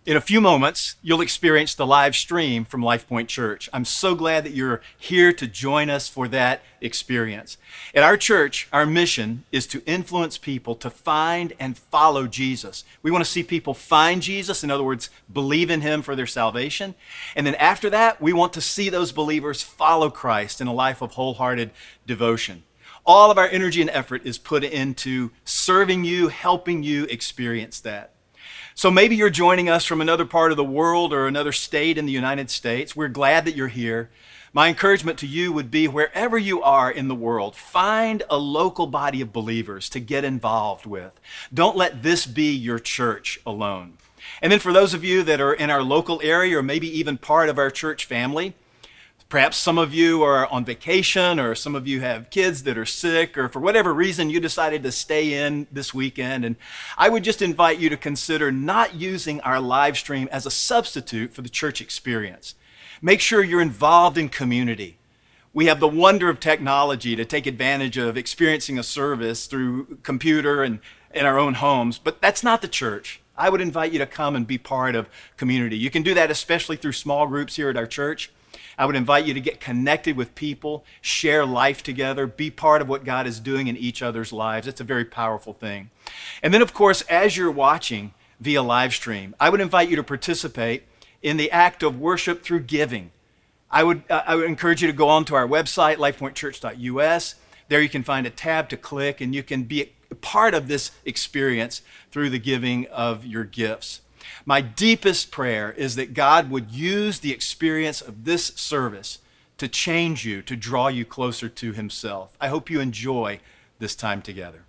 In a few moments, you'll experience the live stream from LifePoint Church. I'm so glad that you're here to join us for that experience. At our church, our mission is to influence people to find and follow Jesus. We want to see people find Jesus, in other words, believe in him for their salvation. And then after that, we want to see those believers follow Christ in a life of wholehearted devotion. All of our energy and effort is put into serving you, helping you experience that. So maybe you're joining us from another part of the world or another state in the United States. We're glad that you're here. My encouragement to you would be, wherever you are in the world, find a local body of believers to get involved with. Don't let this be your church alone. And then for those of you that are in our local area or maybe even part of our church family, perhaps some of you are on vacation, or some of you have kids that are sick, or for whatever reason you decided to stay in this weekend. And I would just invite you to consider not using our live stream as a substitute for the church experience. Make sure you're involved in community. We have the wonder of technology to take advantage of experiencing a service through computer and in our own homes, but that's not the church. I would invite you to come and be part of community. You can do that especially through small groups here at our church. I would invite you to get connected with people, share life together, be part of what God is doing in each other's lives. It's a very powerful thing. And then, of course, as you're watching via live stream, I would invite you to participate in the act of worship through giving. I would encourage you to go on to our website, lifepointchurch.us. There you can find a tab to click, and you can be a part of this experience through the giving of your gifts. My deepest prayer is that God would use the experience of this service to change you, to draw you closer to himself. I hope you enjoy this time together.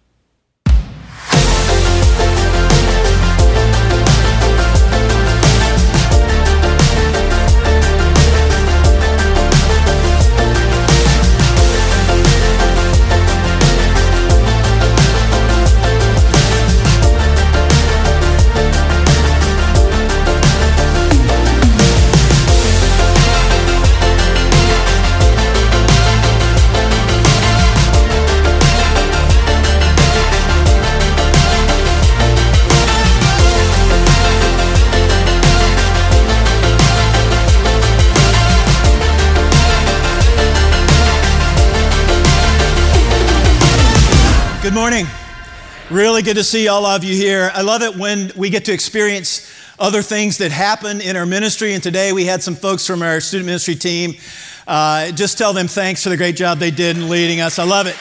Good morning. Really good to see all of you here. I love it when we get to experience other things that happen in our ministry. And today we had some folks from our student ministry team. Just tell them thanks for the great job they did in leading us. I love it.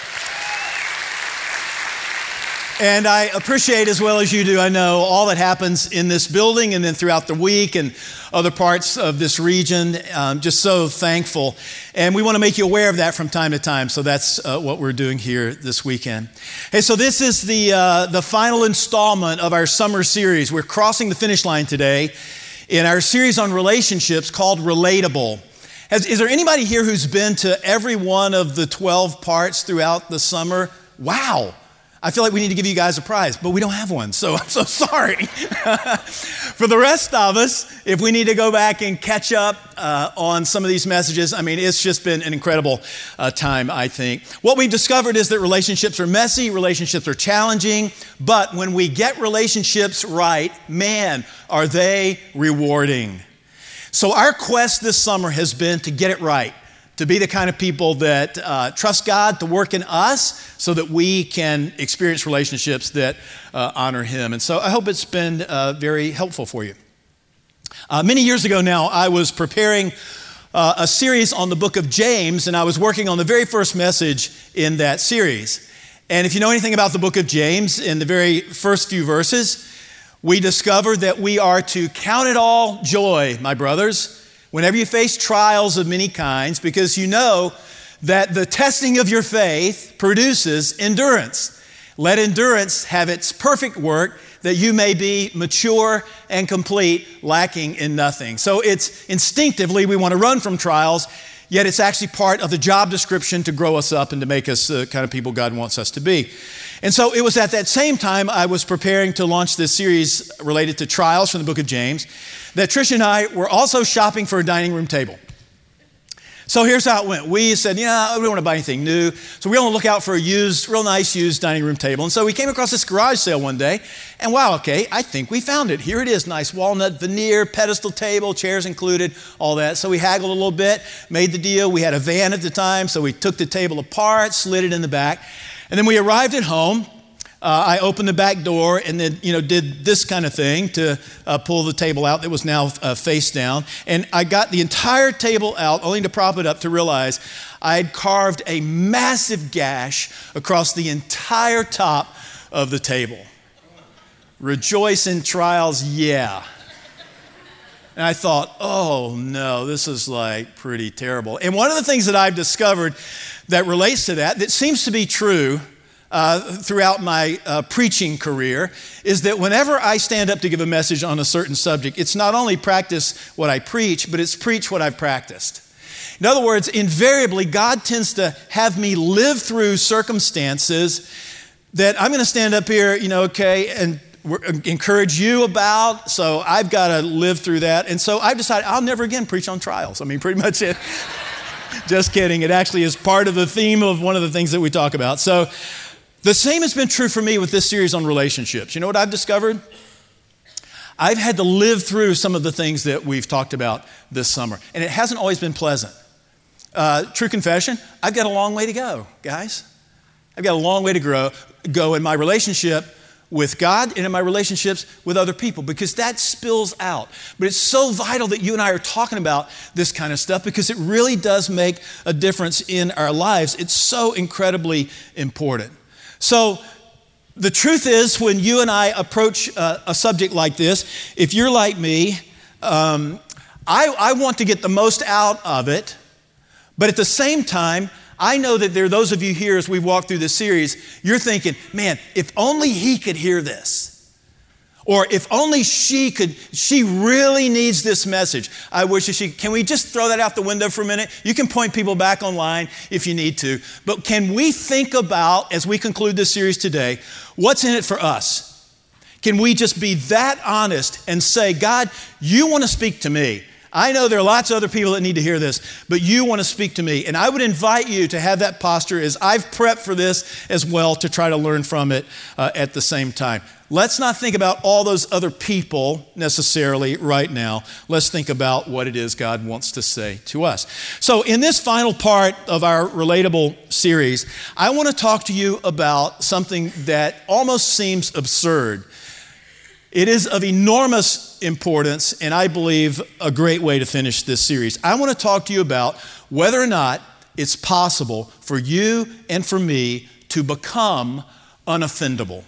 And I appreciate, as well as you do, I know, all that happens in this building and then throughout the week and other parts of this region. Just so thankful. And we want to make you aware of that from time to time. So that's what we're doing here this weekend. Hey, so this is the final installment of our summer series. We're crossing the finish line today in our series on relationships called Relatable. Is there anybody here who's been to every one of the 12 parts throughout the summer? Wow. I feel like we need to give you guys a prize, but we don't have one, so I'm so sorry. For the rest of us, if we need to go back and catch up on some of these messages, I mean, it's just been an incredible time, I think. What we've discovered is that relationships are messy, relationships are challenging, but when we get relationships right, man, are they rewarding. So our quest this summer has been to get it right, to be the kind of people that trust God to work in us so that we can experience relationships that honor him. And so I hope it's been very helpful for you. Many years ago now, I was preparing a series on the book of James, and I was working on the very first message in that series. And if you know anything about the book of James, in the very first few verses, we discover that we are to count it all joy, my brothers, whenever you face trials of many kinds, because you know that the testing of your faith produces endurance. Let endurance have its perfect work, that you may be mature and complete, lacking in nothing. So it's instinctively we want to run from trials, yet it's actually part of the job description to grow us up and to make us the kind of people God wants us to be. And so it was at that same time I was preparing to launch this series related to trials from the book of James that Trish and I were also shopping for a dining room table. So here's how it went. We said, we don't want to buy anything new. So we were on the lookout for a real nice used dining room table. And so we came across this garage sale one day. And wow, okay, I think we found it. Here it is, nice walnut veneer, pedestal table, chairs included, all that. So we haggled a little bit, made the deal. We had a van at the time, so we took the table apart, slid it in the back. And then we arrived at home. I opened the back door and then, did this kind of thing to pull the table out that was now face down. And I got the entire table out only to prop it up to realize I had carved a massive gash across the entire top of the table. Rejoice in trials, yeah. And I thought, oh no, this is like pretty terrible. And one of the things that I've discovered that relates to that seems to be true throughout my preaching career is that whenever I stand up to give a message on a certain subject, it's not only practice what I preach, but it's preach what I've practiced. In other words, invariably, God tends to have me live through circumstances that I'm going to stand up here, and encourage you about, so I've got to live through that. And so I've decided I'll never again preach on trials. I mean, pretty much it. Just kidding. It actually is part of the theme of one of the things that we talk about. So the same has been true for me with this series on relationships. You know what I've discovered? I've had to live through some of the things that we've talked about this summer, and it hasn't always been pleasant. True confession, I've got a long way to go, guys. I've got a long way to go in my relationship with God and in my relationships with other people, because that spills out. But it's so vital that you and I are talking about this kind of stuff, because it really does make a difference in our lives. It's so incredibly important. So the truth is, when you and I approach a subject like this, if you're like me, I want to get the most out of it, but at the same time, I know that there are those of you here as we've walked through this series, you're thinking, man, if only he could hear this. Or if only she really needs this message. I wish that can we just throw that out the window for a minute? You can point people back online if you need to. But can we think about, as we conclude this series today, what's in it for us? Can we just be that honest and say, God, you want to speak to me. I know there are lots of other people that need to hear this, but you want to speak to me. And I would invite you to have that posture as I've prepped for this as well, to try to learn from it at the same time. Let's not think about all those other people necessarily right now. Let's think about what it is God wants to say to us. So in this final part of our Relatable series, I want to talk to you about something that almost seems absurd. It is of enormous importance, and I believe a great way to finish this series. I want to talk to you about whether or not it's possible for you and for me to become unoffendable.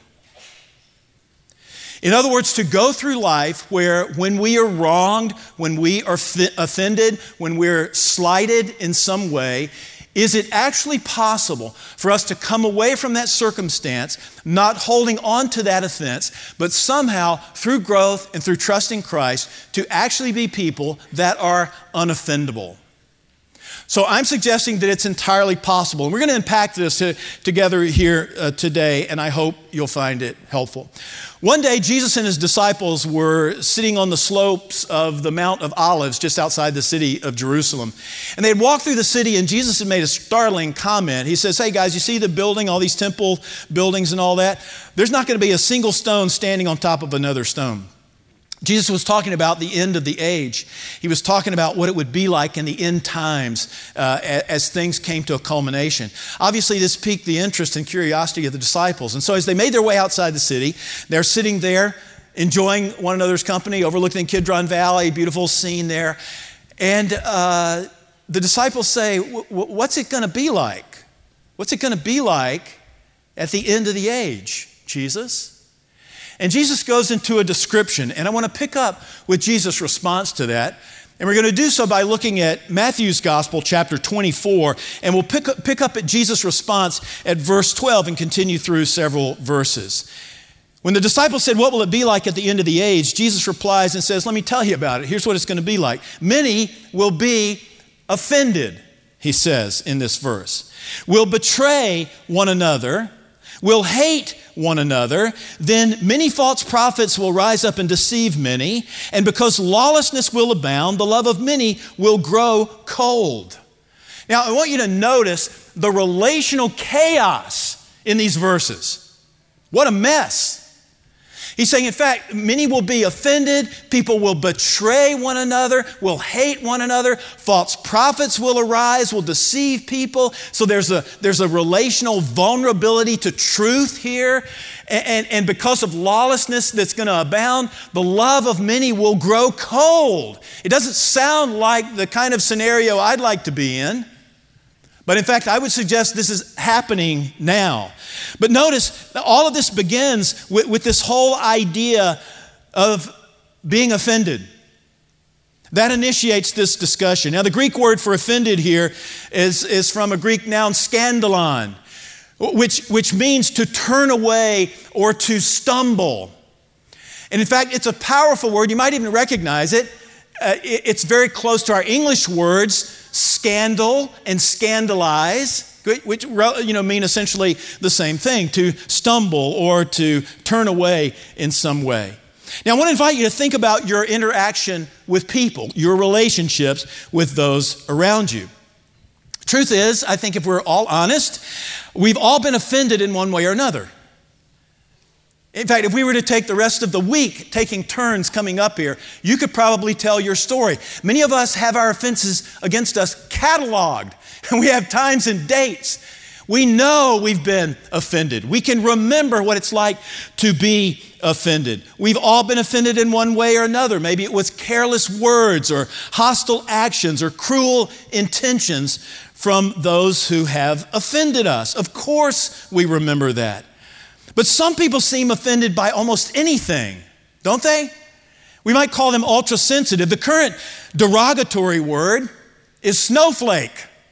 In other words, to go through life where when we are wronged, when we are offended, when we're slighted in some way, is it actually possible for us to come away from that circumstance, not holding on to that offense, but somehow through growth and through trusting Christ to actually be people that are unoffendable? So I'm suggesting that it's entirely possible. And we're going to unpack this together here today, and I hope you'll find it helpful. One day, Jesus and his disciples were sitting on the slopes of the Mount of Olives just outside the city of Jerusalem. And they had walked through the city, and Jesus had made a startling comment. He says, hey guys, you see the building, all these temple buildings and all that? There's not going to be a single stone standing on top of another stone. Jesus was talking about the end of the age. He was talking about what it would be like in the end times as things came to a culmination. Obviously, this piqued the interest and curiosity of the disciples. And so as they made their way outside the city, they're sitting there enjoying one another's company, overlooking Kidron Valley, beautiful scene there. And the disciples say, what's it going to be like? What's it going to be like at the end of the age, Jesus? And Jesus goes into a description, and I want to pick up with Jesus' response to that. And we're going to do so by looking at Matthew's Gospel, chapter 24, and we'll pick up at Jesus' response at verse 12 and continue through several verses. When the disciples said, what will it be like at the end of the age? Jesus replies and says, let me tell you about it. Here's what it's going to be like. Many will be offended, he says in this verse, will betray one another, will hate one another, then many false prophets will rise up and deceive many, and because lawlessness will abound, the love of many will grow cold. Now, I want you to notice the relational chaos in these verses. What a mess. He's saying, in fact, many will be offended, people will betray one another, will hate one another, false prophets will arise, will deceive people. So there's a relational vulnerability to truth here. And because of lawlessness that's going to abound, the love of many will grow cold. It doesn't sound like the kind of scenario I'd like to be in. But in fact, I would suggest this is happening now. But notice, all of this begins with this whole idea of being offended. That initiates this discussion. Now, the Greek word for offended here is from a Greek noun, scandalon, which means to turn away or to stumble. And in fact, it's a powerful word. You might even recognize it. It's very close to our English words, scandal and scandalize, which mean essentially the same thing, to stumble or to turn away in some way. Now, I want to invite you to think about your interaction with people, your relationships with those around you. Truth is, I think if we're all honest, we've all been offended in one way or another. In fact, if we were to take the rest of the week taking turns coming up here, you could probably tell your story. Many of us have our offenses against us cataloged, and we have times and dates. We know we've been offended. We can remember what it's like to be offended. We've all been offended in one way or another. Maybe it was careless words or hostile actions or cruel intentions from those who have offended us. Of course, we remember that. But some people seem offended by almost anything, don't they? We might call them ultra-sensitive. The current derogatory word is snowflake.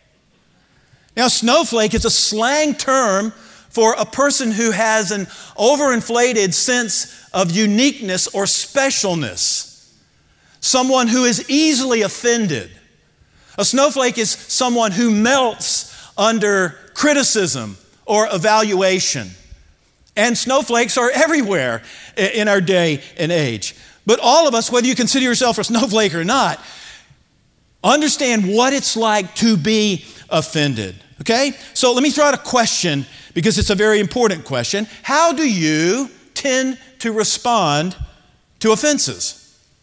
Now, snowflake is a slang term for a person who has an overinflated sense of uniqueness or specialness. Someone who is easily offended. A snowflake is someone who melts under criticism or evaluation. And snowflakes are everywhere in our day and age. But all of us, whether you consider yourself a snowflake or not, understand what it's like to be offended. Okay? So let me throw out a question because it's a very important question. How do you tend to respond to offenses?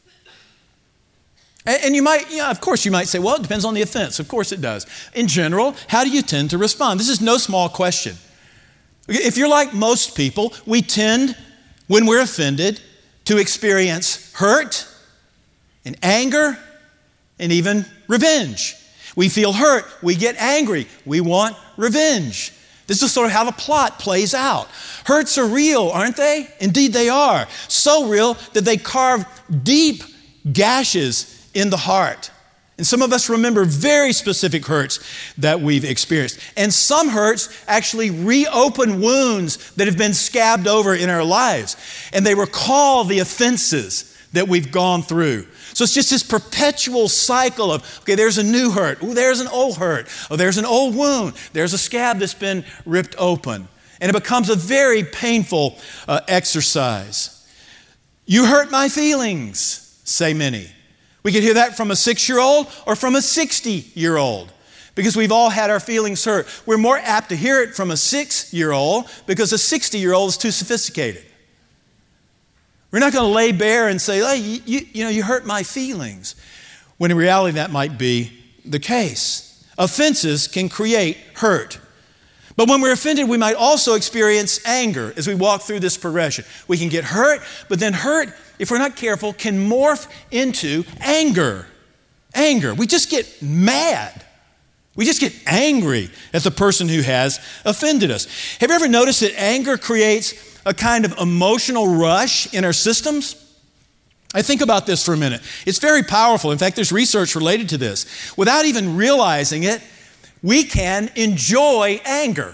And you might, of course you might say, well, it depends on the offense. Of course it does. In general, how do you tend to respond? This is no small question. If you're like most people, we tend, when we're offended, to experience hurt and anger and even revenge. We feel hurt, we get angry, we want revenge. This is sort of how the plot plays out. Hurts are real, aren't they? Indeed they are. So real that they carve deep gashes in the heart. And some of us remember very specific hurts that we've experienced. And some hurts actually reopen wounds that have been scabbed over in our lives. And they recall the offenses that we've gone through. So it's just this perpetual cycle of, okay, there's a new hurt. Ooh, there's an old hurt. Oh, there's an old wound. There's a scab that's been ripped open. And it becomes a very painful exercise. You hurt my feelings, say many. We could hear that from a 6-year-old or from a 60-year-old because we've all had our feelings hurt. We're more apt to hear it from a 6-year-old because a 60-year-old is too sophisticated. We're not going to lay bare and say, hey, you hurt my feelings, when in reality that might be the case. Offenses can create hurt. But when we're offended, we might also experience anger as we walk through this progression. We can get hurt, but then hurt, if we're not careful, can morph into anger. Anger. We just get mad. We just get angry at the person who has offended us. Have you ever noticed that anger creates a kind of emotional rush in our systems? I think about this for a minute. It's very powerful. In fact, there's research related to this. Without even realizing it, we can enjoy anger.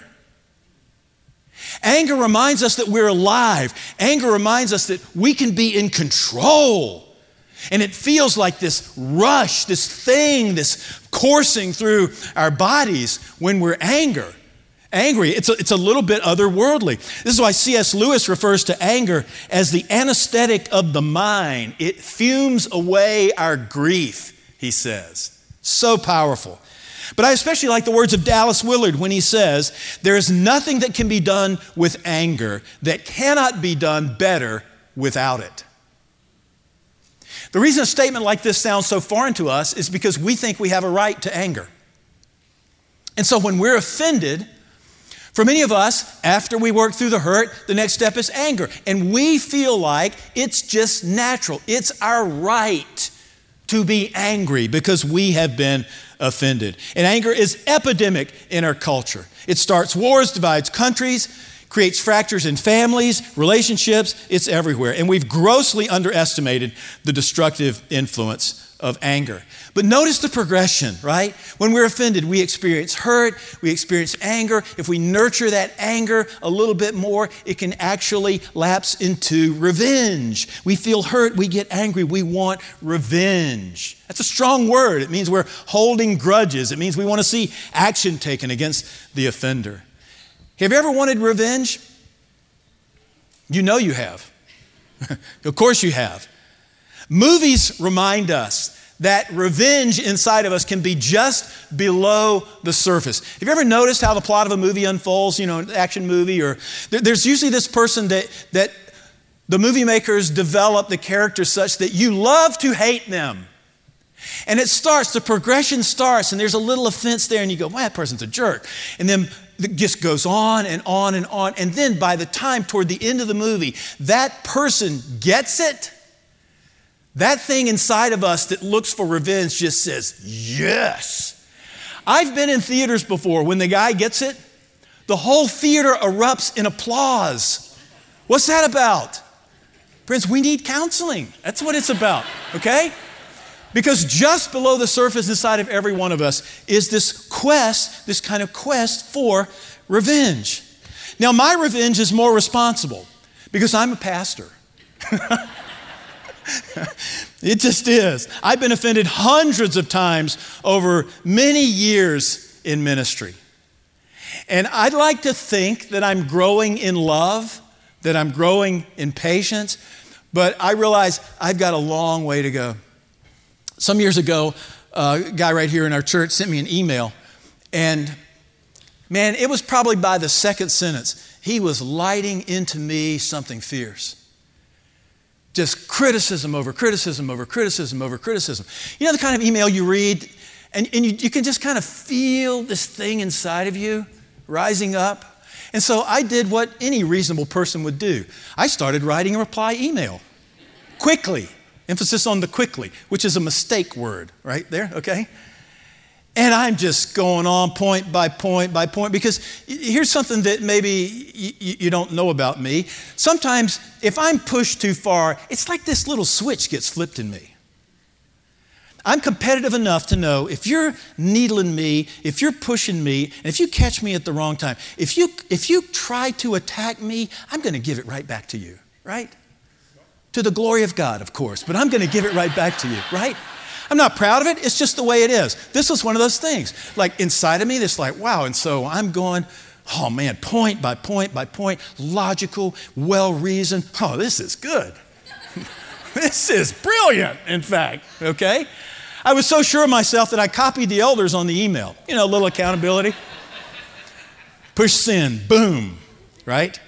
Anger reminds us that we're alive. Anger reminds us that we can be in control. And it feels like this rush, this thing, this coursing through our bodies when we're angry. It's a little bit otherworldly. This is why C.S. Lewis refers to anger as the anesthetic of the mind. It fumes away our grief, he says. So powerful. But I especially like the words of Dallas Willard when he says, there is nothing that can be done with anger that cannot be done better without it. The reason a statement like this sounds so foreign to us is because we think we have a right to anger. And so when we're offended, for many of us, after we work through the hurt, the next step is anger. And we feel like it's just natural. It's our right to be angry because we have been offended. And anger is epidemic in our culture. It starts wars, divides countries, creates fractures in families, relationships. It's everywhere. And we've grossly underestimated the destructive influence of anger. But notice the progression, right? When we're offended, we experience hurt, we experience anger. If we nurture that anger a little bit more, it can actually lapse into revenge. We feel hurt, we get angry, we want revenge. That's a strong word. It means we're holding grudges. It means we want to see action taken against the offender. Have you ever wanted revenge? You know you have. Of course you have. Movies remind us that revenge inside of us can be just below the surface. Have you ever noticed how the plot of a movie unfolds, an action movie? Or there's usually this person that the movie makers develop the characters such that you love to hate them. And the progression starts, and there's a little offense there, and you go, well, that person's a jerk. And then it just goes on and on and on. And then by the time toward the end of the movie, that person gets it. That thing inside of us that looks for revenge just says, yes. I've been in theaters before when the guy gets it, the whole theater erupts in applause. What's that about? Friends, we need counseling. That's what it's about, okay? Because just below the surface inside of every one of us is this kind of quest for revenge. Now, my revenge is more responsible because I'm a pastor. It just is. I've been offended hundreds of times over many years in ministry. And I'd like to think that I'm growing in love, that I'm growing in patience, but I realize I've got a long way to go. Some years ago, a guy right here in our church sent me an email, and man, it was probably by the second sentence, he was lighting into me something fierce. Just criticism over criticism over criticism over criticism. You know the kind of email you read, and you can just kind of feel this thing inside of you rising up. And so I did what any reasonable person would do. I started writing a reply email. Quickly. Emphasis on the quickly, which is a mistake word right there, okay? And I'm just going on point by point by point, because here's something that maybe you don't know about me. Sometimes if I'm pushed too far, it's like this little switch gets flipped in me. I'm competitive enough to know if you're needling me, if you're pushing me, and if you catch me at the wrong time, if you try to attack me, I'm going to give it right back to you, right? To the glory of God, of course, but I'm going to give it right back to you, right? I'm not proud of it. It's just the way it is. This is one of those things. Like inside of me, it's like, wow. And so I'm going, oh man, point by point by point, logical, well-reasoned. Oh, this is good. This is brilliant, in fact, okay? I was so sure of myself that I copied the elders on the email. A little accountability. Push send, boom, right?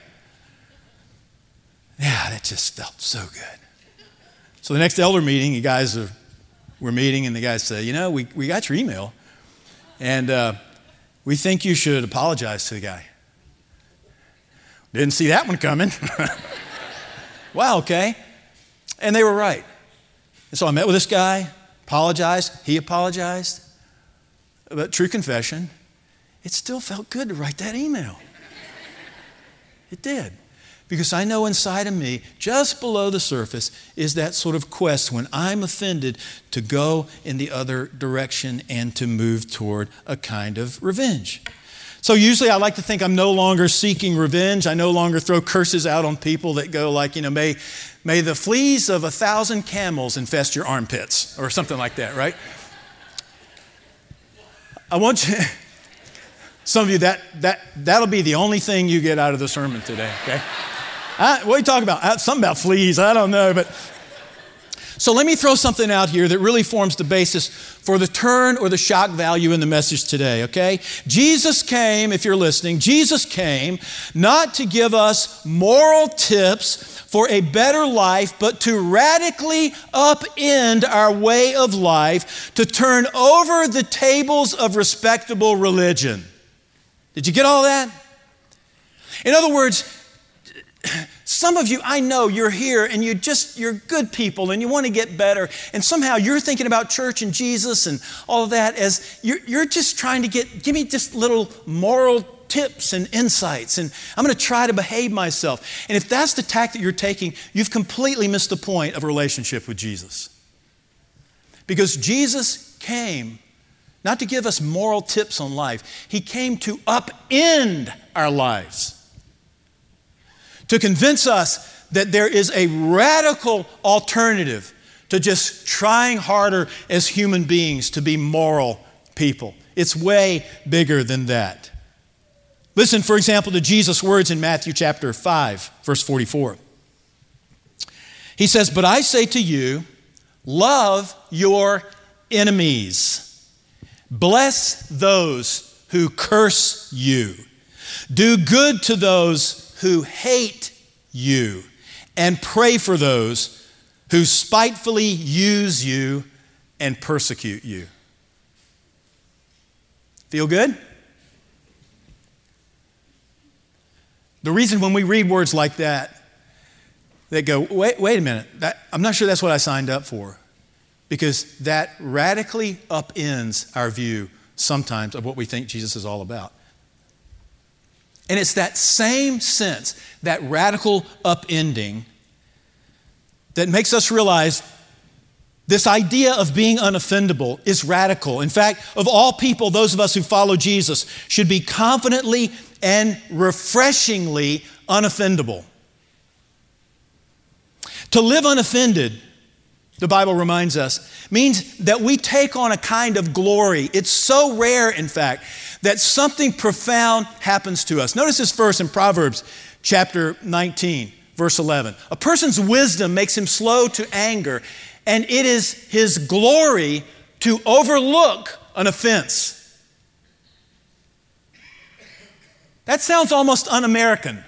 Yeah, that just felt so good. So the next elder meeting, you guys we're meeting, and the guys say, we got your email, and we think you should apologize to the guy. Didn't see that one coming. Wow, okay. And they were right. And so I met with this guy, apologized, he apologized. But true confession, it still felt good to write that email. It did. Because I know inside of me, just below the surface, is that sort of quest when I'm offended to go in the other direction and to move toward a kind of revenge. So usually I like to think I'm no longer seeking revenge. I no longer throw curses out on people that go like, may the fleas of 1,000 camels infest your armpits, or something like that, right? I want you, some of you, that'll be the only thing you get out of the sermon today, okay? What are you talking about? Something about fleas, I don't know. But So let me throw something out here that really forms the basis for the turn or the shock value in the message today, okay? Jesus came, if you're listening, Jesus came not to give us moral tips for a better life, but to radically upend our way of life, to turn over the tables of respectable religion. Did you get all that? In other words, some of you, I know you're here and you're good people and you want to get better, and somehow you're thinking about church and Jesus and all of that as you're just trying to give me just little moral tips and insights, and I'm going to try to behave myself. And if that's the tack that you're taking, you've completely missed the point of a relationship with Jesus. Because Jesus came not to give us moral tips on life. He came to upend our lives, to convince us that there is a radical alternative to just trying harder as human beings to be moral people. It's way bigger than that. Listen, for example, to Jesus' words in Matthew chapter 5, verse 44. He says, "But I say to you, love your enemies. Bless those who curse you. Do good to those who hate you. And pray for those who spitefully use you and persecute you." Feel good? The reason when we read words like that, they go, wait a minute, I'm not sure that's what I signed up for. Because that radically upends our view sometimes of what we think Jesus is all about. And it's that same sense, that radical upending, that makes us realize this idea of being unoffendable is radical. In fact, of all people, those of us who follow Jesus should be confidently and refreshingly unoffendable. To live unoffended, the Bible reminds us, means that we take on a kind of glory. It's so rare, in fact, that something profound happens to us. Notice this verse in Proverbs chapter 19, verse 11. "A person's wisdom makes him slow to anger, and it is his glory to overlook an offense." That sounds almost un-American.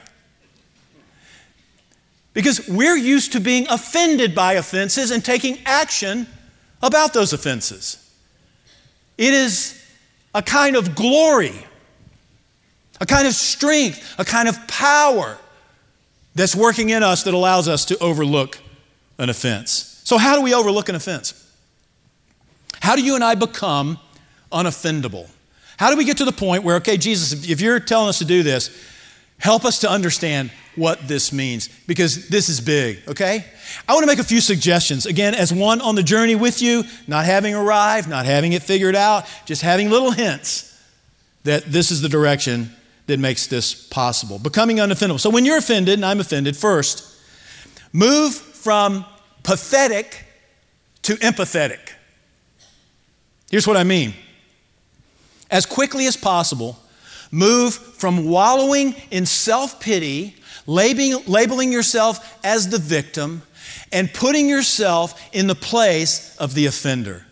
Because we're used to being offended by offenses and taking action about those offenses. It is a kind of glory, a kind of strength, a kind of power that's working in us that allows us to overlook an offense. So how do we overlook an offense? How do you and I become unoffendable? How do we get to the point where, okay, Jesus, if you're telling us to do this, help us to understand what this means, because this is big, okay? I want to make a few suggestions. Again, as one on the journey with you, not having arrived, not having it figured out, just having little hints that this is the direction that makes this possible. Becoming unoffendable. So when you're offended, and I'm offended, first, move from pathetic to empathetic. Here's what I mean. As quickly as possible, move from wallowing in self-pity, labeling yourself as the victim, and putting yourself in the place of the offender.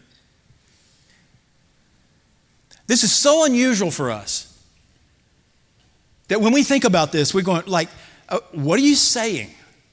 This is so unusual for us that when we think about this, we're going like, what are you saying?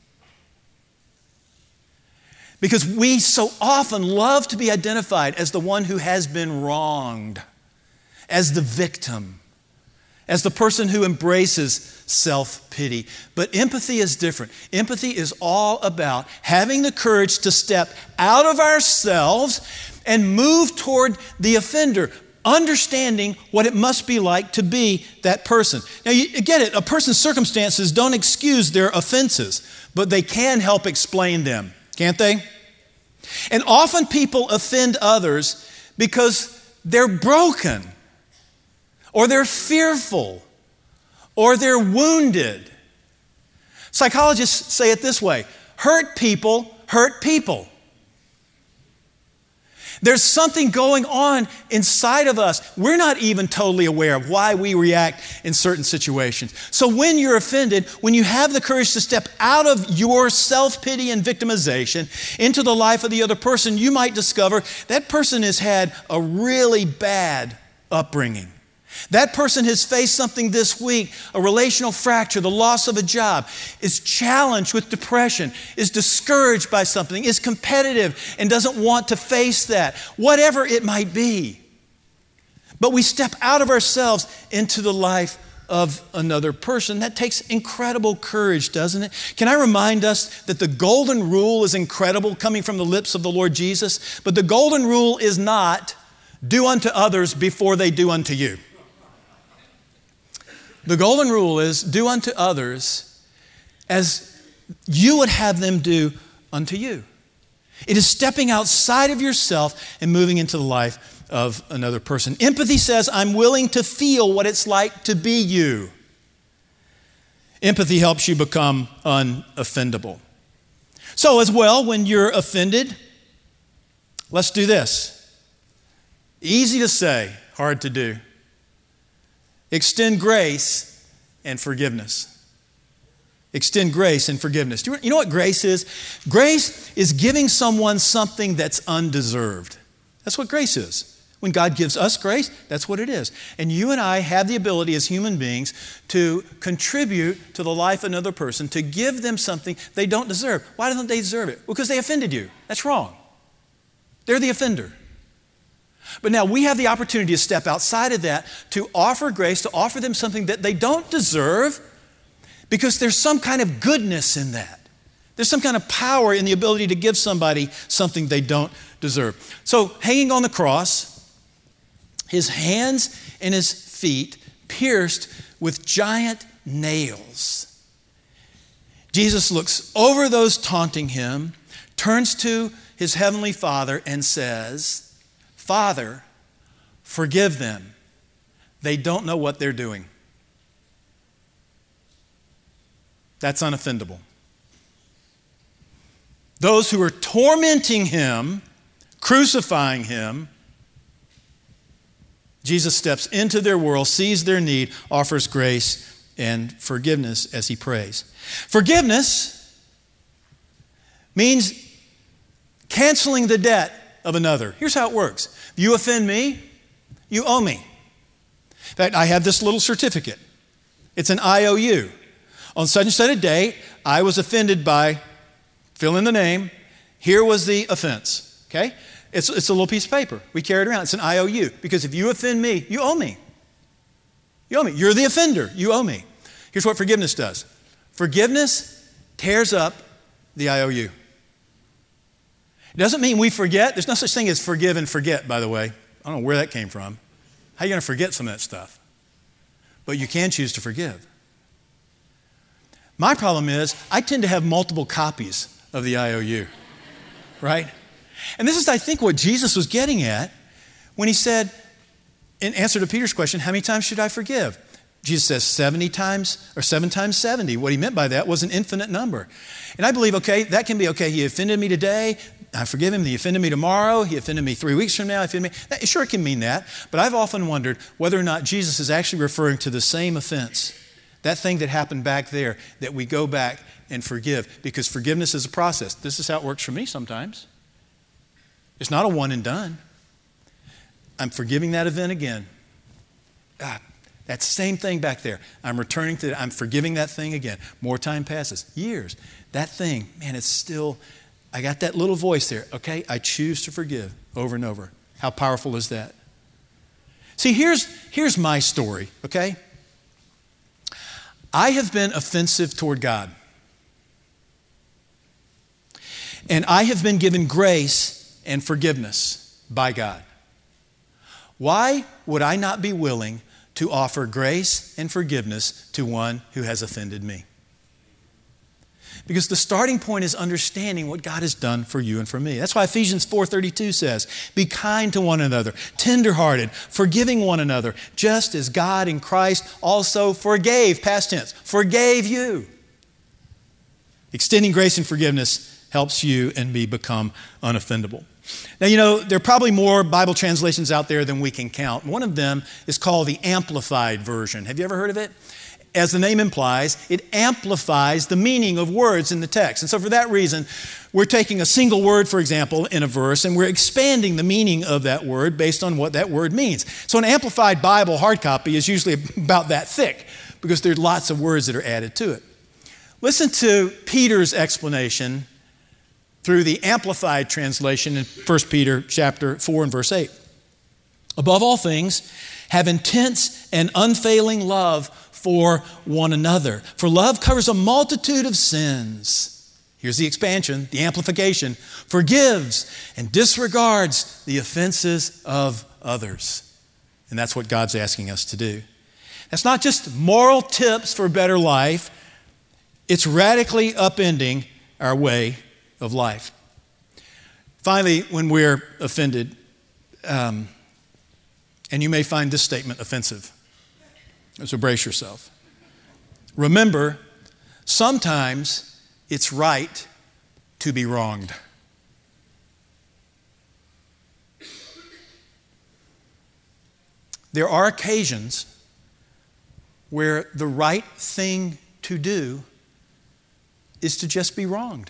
Because we so often love to be identified as the one who has been wronged, as the victim, as the person who embraces self-pity. But empathy is different. Empathy is all about having the courage to step out of ourselves and move toward the offender, understanding what it must be like to be that person. Now, you get it. A person's circumstances don't excuse their offenses, but they can help explain them, can't they? And often people offend others because they're broken, or they're fearful, or they're wounded. Psychologists say it this way: hurt people hurt people. There's something going on inside of us. We're not even totally aware of why we react in certain situations. So when you're offended, when you have the courage to step out of your self-pity and victimization into the life of the other person, you might discover that person has had a really bad upbringing. That person has faced something this week, a relational fracture, the loss of a job, is challenged with depression, is discouraged by something, is competitive and doesn't want to face that, whatever it might be. But we step out of ourselves into the life of another person. That takes incredible courage, doesn't it? Can I remind us that the golden rule is incredible, coming from the lips of the Lord Jesus? But the golden rule is not do unto others before they do unto you. The golden rule is do unto others as you would have them do unto you. It is stepping outside of yourself and moving into the life of another person. Empathy says, I'm willing to feel what it's like to be you. Empathy helps you become unoffendable. So as well, when you're offended, let's do this. Easy to say, hard to do. Extend grace and forgiveness. Extend grace and forgiveness. You know what grace is? Grace is giving someone something that's undeserved. That's what grace is. When God gives us grace, that's what it is. And you and I have the ability as human beings to contribute to the life of another person, to give them something they don't deserve. Why don't they deserve it? Because they offended you. That's wrong. They're the offender. But now we have the opportunity to step outside of that, to offer grace, to offer them something that they don't deserve, because there's some kind of goodness in that. There's some kind of power in the ability to give somebody something they don't deserve. So hanging on the cross, his hands and his feet pierced with giant nails. Jesus looks over those taunting him, turns to his heavenly Father and says, Father, forgive them. They don't know what they're doing. That's unoffendable. Those who are tormenting him, crucifying him, Jesus steps into their world, sees their need, offers grace and forgiveness as he prays. Forgiveness means canceling the debt of another. Here's how it works. You offend me, you owe me. In fact, I have this little certificate. It's an IOU. On such and such a date, I was offended by, fill in the name, here was the offense, okay? It's a little piece of paper. We carry it around. It's an IOU, because if you offend me, you owe me. You owe me. You're the offender. You owe me. Here's what forgiveness does. Forgiveness tears up the IOU. It doesn't mean we forget. There's no such thing as forgive and forget, by the way. I don't know where that came from. How are you going to forget some of that stuff? But you can choose to forgive. My problem is I tend to have multiple copies of the IOU, right? And this is, I think, what Jesus was getting at when he said, in answer to Peter's question, how many times should I forgive? Jesus says 70 times or 7 times 70. What he meant by that was an infinite number. And I believe, okay, that can be, okay, he offended me today, I forgive him. He offended me tomorrow. He offended me 3 weeks from now. He offended me. Sure, it can mean that. But I've often wondered whether or not Jesus is actually referring to the same offense, that thing that happened back there, that we go back and forgive. Because forgiveness is a process. This is how it works for me sometimes. It's not a one and done. I'm forgiving that event again. That same thing back there. I'm returning to it. I'm forgiving that thing again. More time passes. Years. That thing, man, it's still... I got that little voice there, okay? I choose to forgive over and over. How powerful is that? See, here's my story, okay? I have been offensive toward God. And I have been given grace and forgiveness by God. Why would I not be willing to offer grace and forgiveness to one who has offended me? Because the starting point is understanding what God has done for you and for me. That's why Ephesians 4:32 says, be kind to one another, tenderhearted, forgiving one another, just as God in Christ also forgave, past tense, forgave you. Extending grace and forgiveness helps you and me become unoffendable. Now, you know, there are probably more Bible translations out there than we can count. One of them is called the Amplified Version. Have you ever heard of it? As the name implies, it amplifies the meaning of words in the text. And so for that reason, we're taking a single word, for example, in a verse, and we're expanding the meaning of that word based on what that word means. So an Amplified Bible hard copy is usually about that thick because there's lots of words that are added to it. Listen to Peter's explanation through the Amplified translation in 1 Peter chapter 4 and verse 8. Above all things, have intense and unfailing love for one another. For love covers a multitude of sins. Here's the expansion, the amplification. Forgives and disregards the offenses of others. And that's what God's asking us to do. That's not just moral tips for a better life. It's radically upending our way of life. Finally, when we're offended, and you may find this statement offensive, so brace yourself. Remember, sometimes it's right to be wronged. There are occasions where the right thing to do is to just be wronged.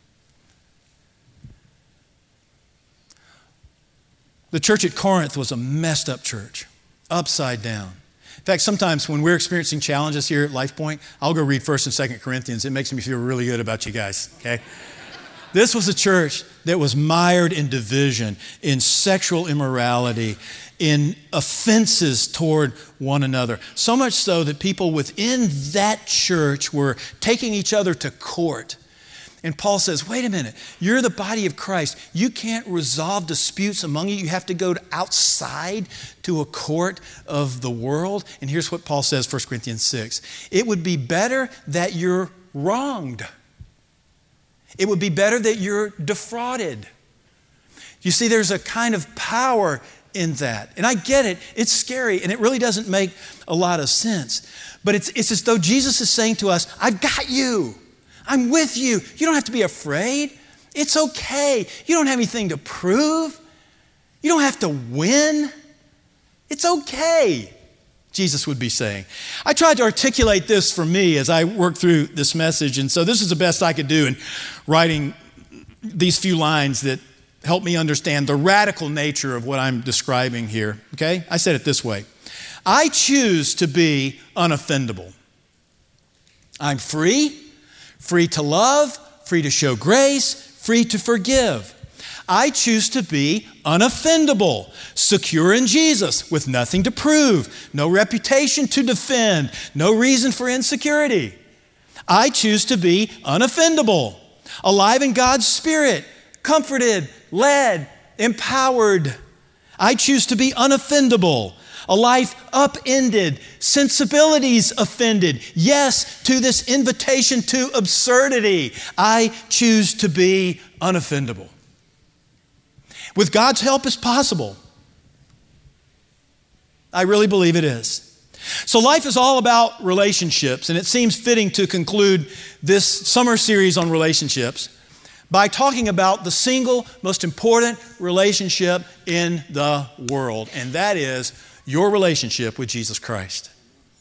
The church at Corinth was a messed up church, upside down. In fact, sometimes when we're experiencing challenges here at LifePoint, I'll go read 1st and 2nd Corinthians. It makes me feel really good about you guys, okay? This was a church that was mired in division, in sexual immorality, in offenses toward one another. So much so that people within that church were taking each other to court. And Paul says, wait a minute, you're the body of Christ. You can't resolve disputes among you. You have to go outside to a court of the world. And here's what Paul says, 1 Corinthians 6. It would be better that you're wronged. It would be better that you're defrauded. You see, there's a kind of power in that. And I get it. It's scary, and it really doesn't make a lot of sense. But it's as though Jesus is saying to us, I've got you. I'm with you. You don't have to be afraid. It's okay. You don't have anything to prove. You don't have to win. It's okay, Jesus would be saying. I tried to articulate this for me as I worked through this message, and so this is the best I could do in writing these few lines that help me understand the radical nature of what I'm describing here, okay? I said it this way. I choose to be unoffendable. I'm free to love, free to show grace, free to forgive. I choose to be unoffendable, secure in Jesus, with nothing to prove, no reputation to defend, no reason for insecurity. I choose to be unoffendable, alive in God's Spirit, comforted, led, empowered. I choose to be unoffendable, a life upended, sensibilities offended. Yes, to this invitation to absurdity. I choose to be unoffendable. With God's help, it's possible. I really believe it is. So life is all about relationships, and it seems fitting to conclude this summer series on relationships by talking about the single most important relationship in the world, and that is your relationship with Jesus Christ.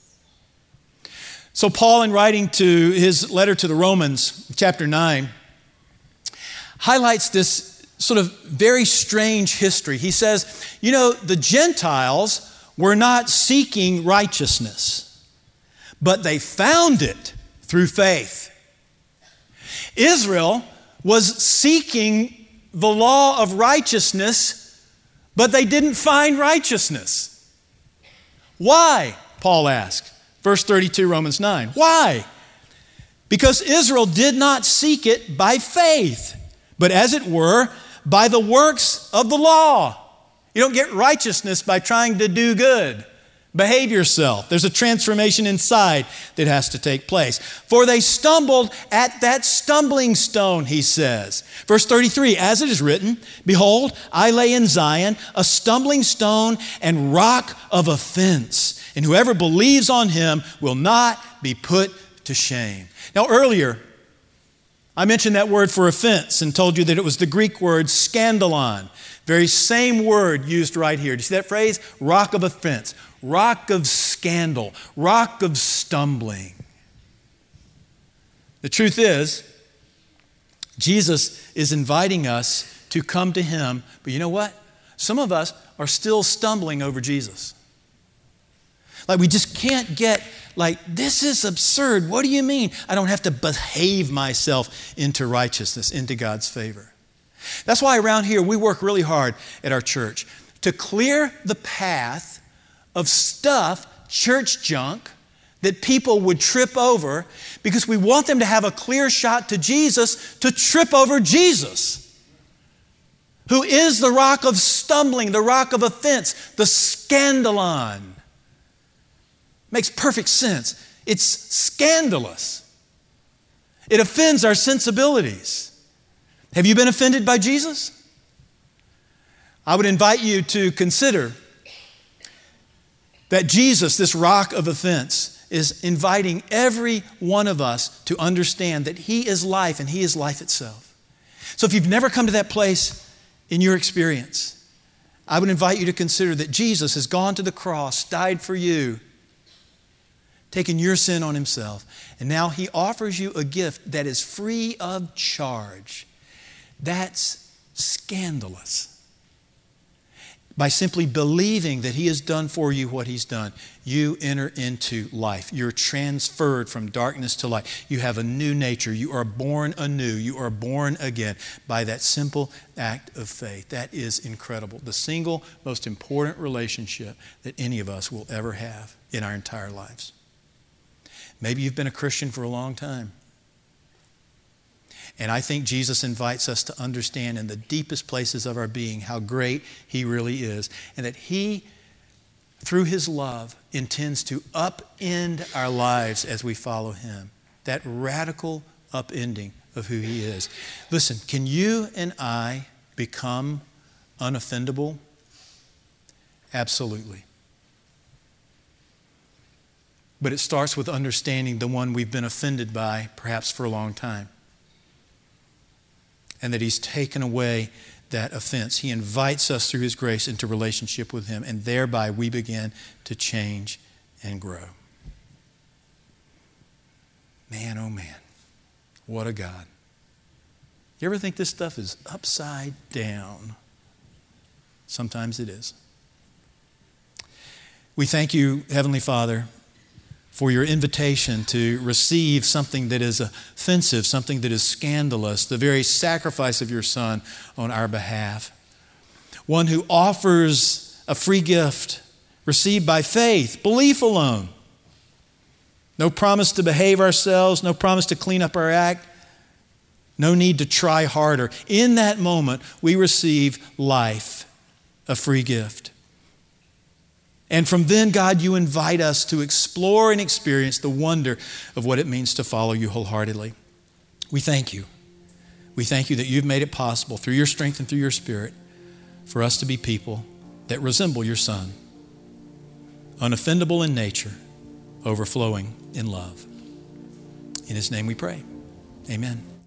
So Paul, in writing to his letter to the Romans, chapter 9, highlights this sort of very strange history. He says, you know, the Gentiles were not seeking righteousness, but they found it through faith. Israel was seeking the law of righteousness, but they didn't find righteousness. Why? Paul asked. Verse 32, Romans 9. Why? Because Israel did not seek it by faith, but as it were, by the works of the law. You don't get righteousness by trying to do good. Behave yourself. There's a transformation inside that has to take place. For they stumbled at that stumbling stone, he says. Verse 33, as it is written, behold, I lay in Zion a stumbling stone and rock of offense, and whoever believes on him will not be put to shame. Now earlier, I mentioned that word for offense and told you that it was the Greek word scandalon. Very same word used right here. Do you see that phrase? Rock of offense, rock of scandal, rock of stumbling. The truth is, Jesus is inviting us to come to Him, but you know what? Some of us are still stumbling over Jesus. Like we just can't get, like, this is absurd. What do you mean? I don't have to behave myself into righteousness, into God's favor. That's why around here we work really hard at our church to clear the path of stuff, church junk, that people would trip over because we want them to have a clear shot to Jesus to trip over Jesus, who is the rock of stumbling, the rock of offense, the scandalon. Makes perfect sense. It's scandalous. It offends our sensibilities. Have you been offended by Jesus? I would invite you to consider that Jesus, this rock of offense, is inviting every one of us to understand that He is life and He is life itself. So if you've never come to that place in your experience, I would invite you to consider that Jesus has gone to the cross, died for you, taken your sin on Himself, and now He offers you a gift that is free of charge. That's scandalous. By simply believing that He has done for you what He's done, you enter into life. You're transferred from darkness to light. You have a new nature. You are born anew. You are born again by that simple act of faith. That is incredible. The single most important relationship that any of us will ever have in our entire lives. Maybe you've been a Christian for a long time. And I think Jesus invites us to understand in the deepest places of our being how great He really is. And that He, through His love, intends to upend our lives as we follow Him. That radical upending of who He is. Listen, can you and I become unoffendable? Absolutely. But it starts with understanding the one we've been offended by, perhaps for a long time. And that He's taken away that offense. He invites us through His grace into relationship with Him, and thereby we begin to change and grow. Man, oh man, what a God. You ever think this stuff is upside down? Sometimes it is. We thank you, Heavenly Father, for your invitation to receive something that is offensive, something that is scandalous, the very sacrifice of your Son on our behalf. One who offers a free gift received by faith, belief alone. No promise to behave ourselves, no promise to clean up our act, no need to try harder. In that moment, we receive life, a free gift. And from then, God, you invite us to explore and experience the wonder of what it means to follow you wholeheartedly. We thank you. We thank you that you've made it possible through your strength and through your Spirit for us to be people that resemble your Son, unoffendable in nature, overflowing in love. In His name we pray. Amen.